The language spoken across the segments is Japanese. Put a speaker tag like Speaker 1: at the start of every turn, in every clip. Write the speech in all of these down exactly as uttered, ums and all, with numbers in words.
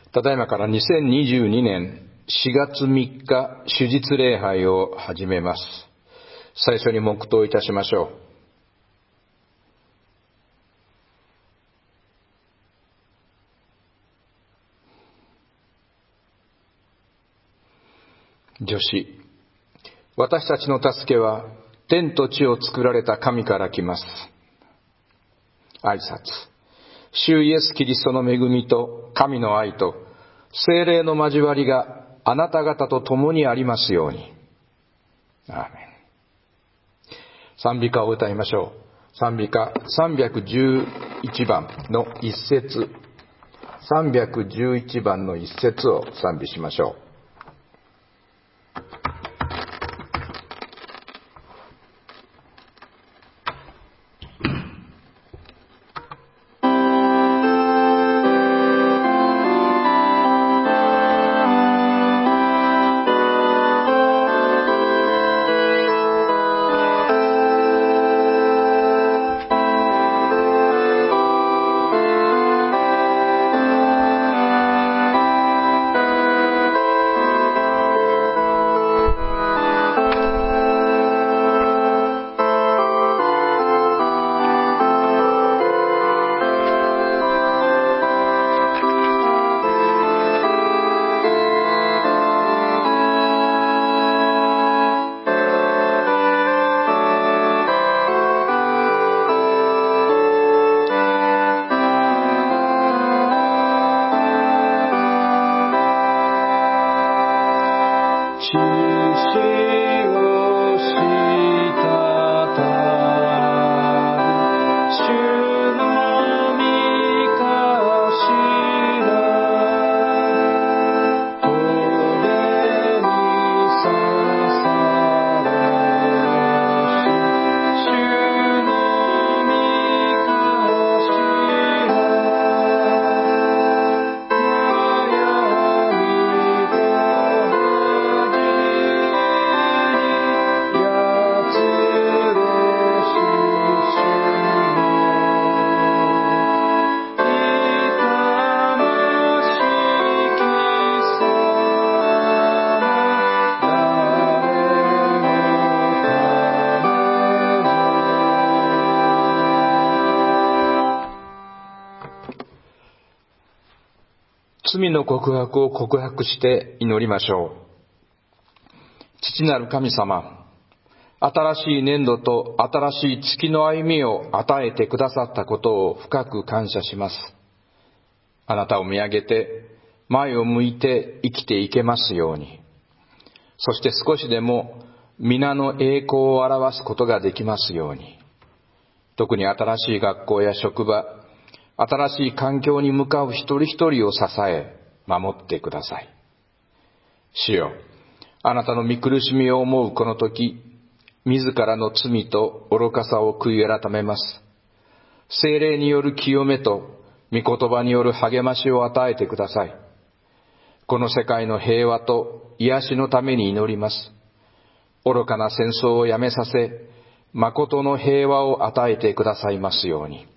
Speaker 1: ただいまからにせんにじゅうにねんしがつみっか主日礼拝を始めます。最初に黙祷いたしましょう。助詞、私たちの助けは天と地を作られた神から来ます。挨拶、主イエスキリストの恵みと神の愛と聖霊の交わりがあなた方と共にありますように。アーメン。賛美歌を歌いましょう。賛美歌さんびゃくじゅういちばんの一節、さんびゃくじゅういちばんの一節を賛美しましょう。罪の告白を告白して祈りましょう。父なる神様、新しい年度と新しい月の歩みを与えてくださったことを深く感謝します。あなたを見上げて前を向いて生きていけますように、そして少しでも皆の栄光を表すことができますように、特に新しい学校や職場、新しい環境に向かう一人一人を支え、守ってください。主よ、あなたの御苦しみを思うこの時、自らの罪と愚かさを悔い改めます。聖霊による清めと御言葉による励ましを与えてください。この世界の平和と癒しのために祈ります。愚かな戦争をやめさせ、誠の平和を与えてくださいますように。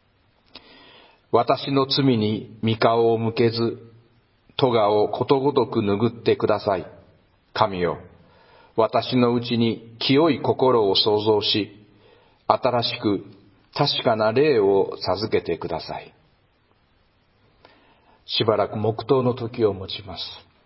Speaker 1: 私の罪に御顔を向けず、咎をことごとく拭ってください。神よ、私のうちに清い心を創造し、新しく確かな霊を授けてください。しばらく黙祷の時を持ちます。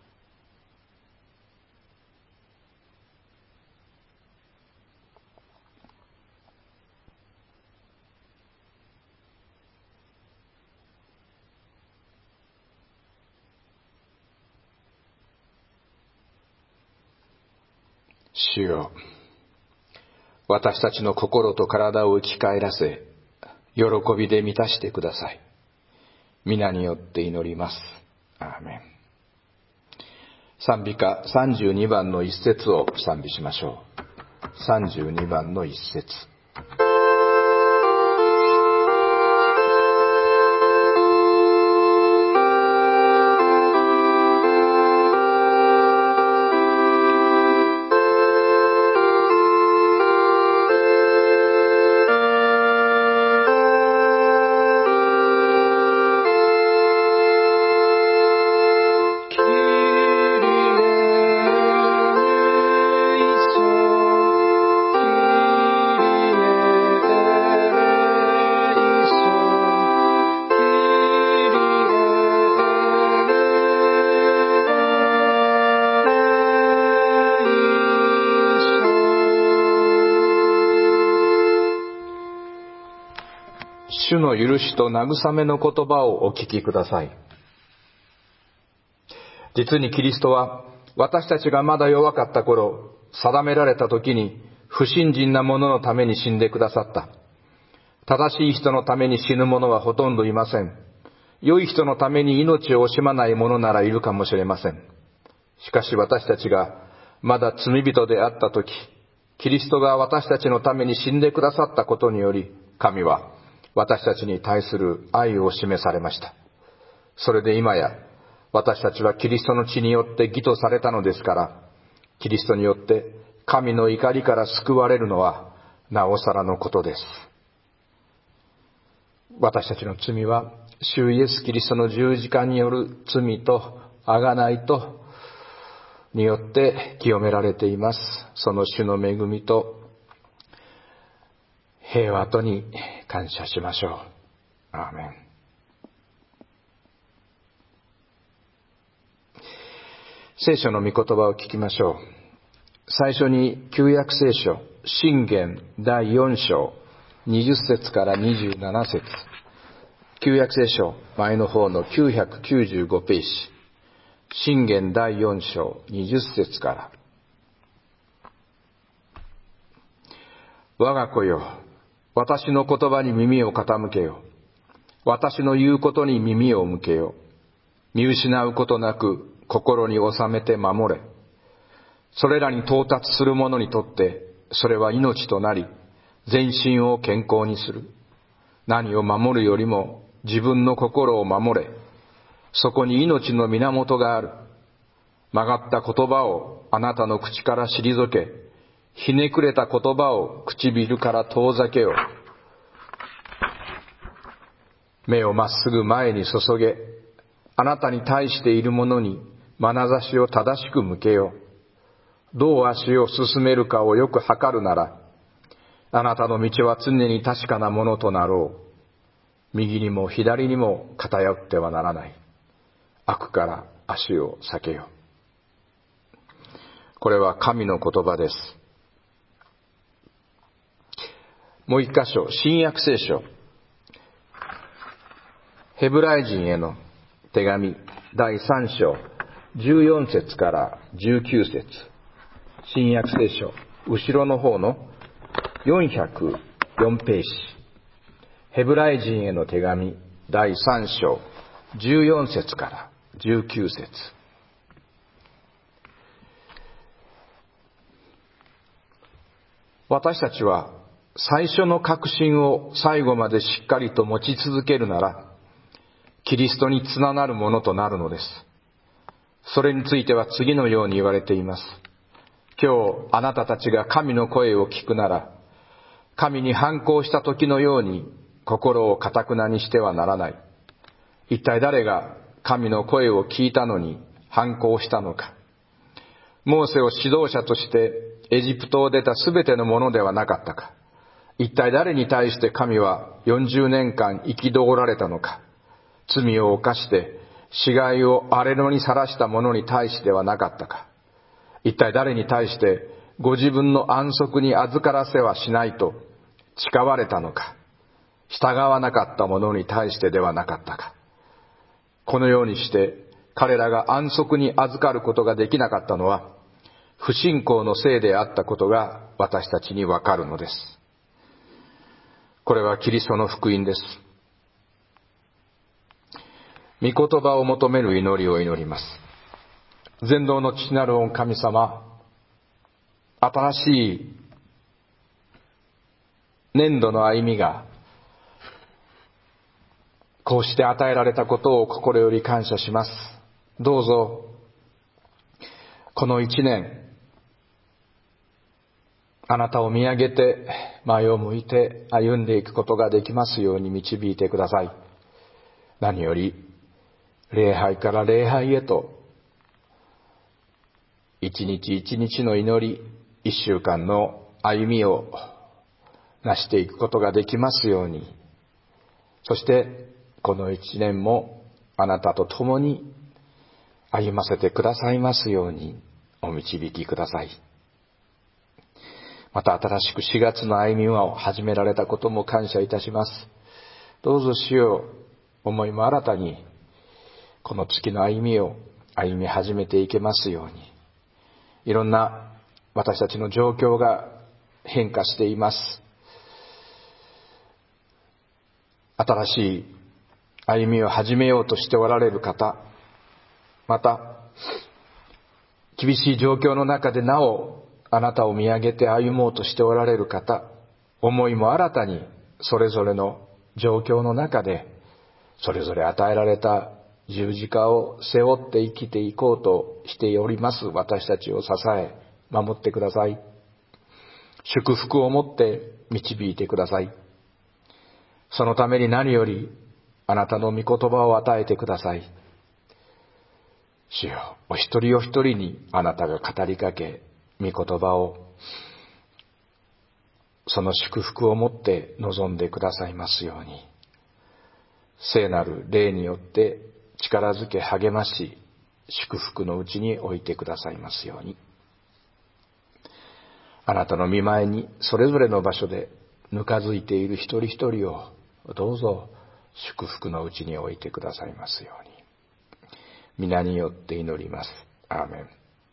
Speaker 1: 主よ、私たちの心と体を生き返らせ、喜びで満たしてください。皆によって祈ります。アーメン。賛美歌さんじゅうにばんの一節を賛美しましょう。さんじゅうにばんの一節。 主の許しと慰めの言葉をお聞きください。実にキリストは私たちがまだ弱かった頃、定められた時に不信心な者のために死んでくださった。正しい人のために死ぬ者はほとんどいません。良い人のために命を惜しまない者ならいるかもしれません。しかし私たちがまだ罪人であった時、キリストが私たちのために死んでくださったことにより、神は私たちに対する愛を示されました。それで今や私たちはキリストの血によって義とされたのですから、キリストによって神の怒りから救われるのはなおさらのことです。私たちの罪は主イエスキリストの十字架による罪と贖いとによって清められています。その主の恵みと平和とに感謝しましょう。アーメン。聖書の御言葉を聞きましょう。最初に旧約聖書箴言だいよん章にじゅっ節からにじゅうなな節、旧約聖書前の方のきゅうひゃくきゅうじゅうごページ、箴言だいよん章にじゅっ節から。我が子よ、私の言葉に耳を傾けよ。私の言うことに耳を向けよ。見失うことなく心に収めて守れ。それらに到達する者にとってそれは命となり、全身を健康にする。何を守るよりも自分の心を守れ。そこに命の源がある。曲がった言葉をあなたの口から退け、ひねくれた言葉を唇から遠ざけよ。目をまっすぐ前に注げ、あなたに対している者に眼差しを正しく向けよ。どう足を進めるかをよく測るなら、あなたの道は常に確かなものとなろう。右にも左にも偏ってはならない。悪から足を避けよ。これは神の言葉です。もう一箇所、新約聖書ヘブライ人への手紙だいさん章じゅうよん節からじゅうきゅう節、新約聖書後ろの方のよんひゃくよんページ、ヘブライ人への手紙だいさん章じゅうよん節からじゅうきゅう節。私たちは最初の確信を最後までしっかりと持ち続けるなら、キリストにつながるものとなるのです。それについては次のように言われています。今日あなたたちが神の声を聞くなら、神に反抗した時のように心を堅くなにしてはならない。一体誰が神の声を聞いたのに反抗したのか。モーセを指導者としてエジプトを出たすべてのものではなかったか。一体誰に対して神はよんじゅうねんかん憤られたのか。罪を犯して死骸を荒れ野にさらした者に対してはなかったか。一体誰に対してご自分の安息に預からせはしないと誓われたのか。従わなかった者に対してではなかったか。このようにして彼らが安息に預かることができなかったのは不信仰のせいであったことが私たちにわかるのです。これはキリストの福音です。御言葉を求める祈りを祈ります。全能の父なる御神様、新しい年度の歩みがこうして与えられたことを心より感謝します。どうぞこの一年、あなたを見上げて前を向いて歩んでいくことができますように導いてください。何より礼拝から礼拝へと一日一日の祈り、一週間の歩みを成していくことができますように、そしてこの一年もあなたと共に歩ませてくださいますようにお導きください。また新しくしがつの歩みを始められたことも感謝いたします。 どうぞ主よ、思いも新たにこの月の歩みを歩み始めていけますように。いろんな私たちの状況が変化しています。新しい歩みを始めようとしておられる方、また厳しい状況の中でなおあなたを見上げて歩もうとしておられる方、思いも新たにそれぞれの状況の中でそれぞれ与えられた十字架を背負って生きていこうとしております私たちを支え守ってください。祝福を持って導いてください。そのために何よりあなたの御言葉を与えてください。主よ、お一人お一人にあなたが語りかけ、御言葉をその祝福を持って臨んでくださいますように。聖なる霊によって力づけ励まし、祝福のうちに置いてくださいますように。あなたの御前にそれぞれの場所でぬかづいている一人一人をどうぞ祝福のうちに置いてくださいますように。皆によって祈ります。アーメン。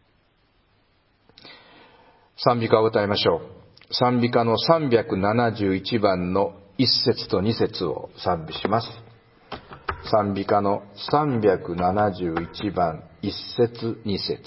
Speaker 1: 賛美歌を歌いましょう。賛美歌のさんびゃくななじゅういちばんのいっ節とに節を賛美します。賛美歌のさんびゃくななじゅういちばんいっ節に節。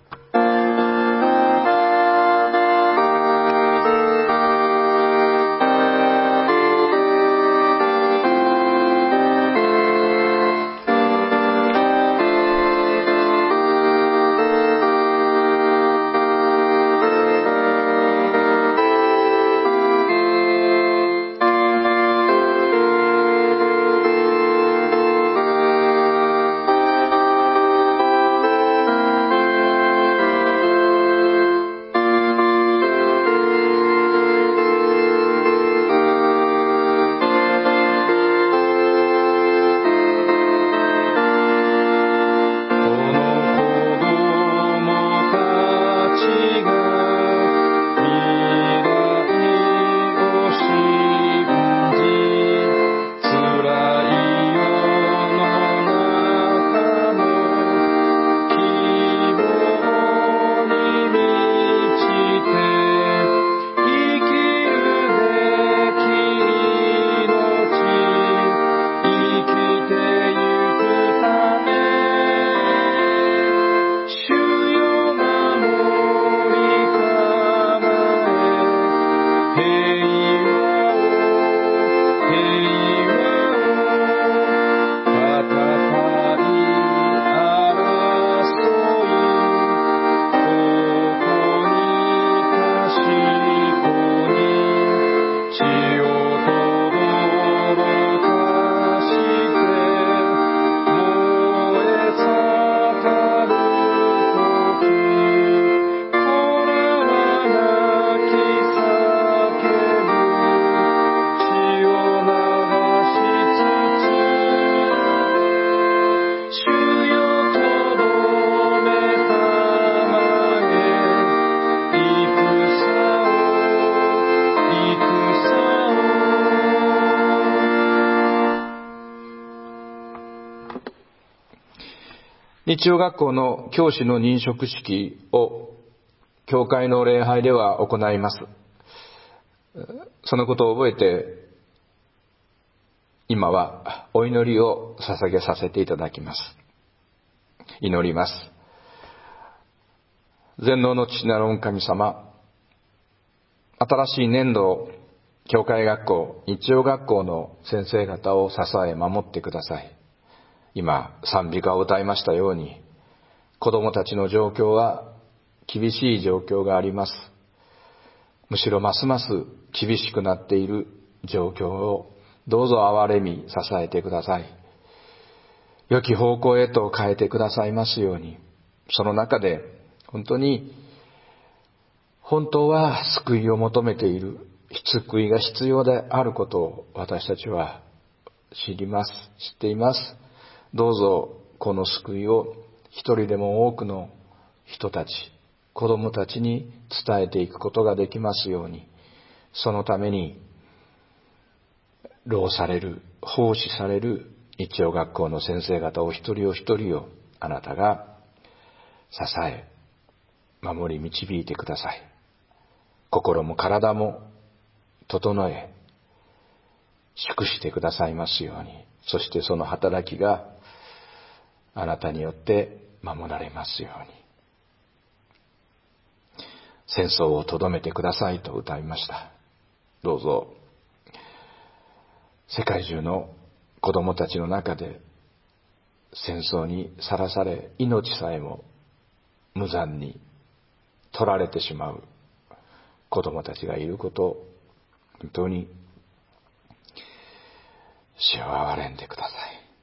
Speaker 1: 日曜学校の教師の任職式を教会の礼拝では行います。そのことを覚えて今はお祈りを捧げさせていただきます。祈ります。全能の父なる御神様、新しい年度教会学校、日曜学校の先生方を支え守ってください。今賛美歌を歌いましたように、子供たちの状況は厳しい状況があります。むしろますます厳しくなっている状況をどうぞ憐れみ支えてください。良き方向へと変えてくださいますように。その中で本当に本当は救いを求めている、救いが必要であることを私たちは知ります、知っています。どうぞこの救いを一人でも多くの人たち、子供たちに伝えていくことができますように、そのために労される、奉仕される日曜学校の先生方お一人お一人をあなたが支え、守り導いてください。心も体も整え、祝してくださいますように。そしてその働きがあなたによって守られますように。戦争をとどめてくださいと歌いました。どうぞ世界中の子供たちの中で戦争にさらされ、命さえも無残に取られてしまう子供たちがいることを本当に主を憐れんでください。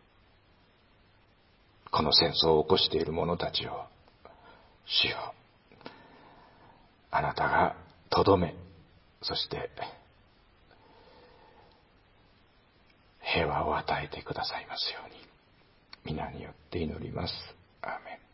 Speaker 1: この戦争を起こしている者たちを主よ、あなたがとどめ、そして平和を与えてくださいますように、皆によって祈ります。アーメン。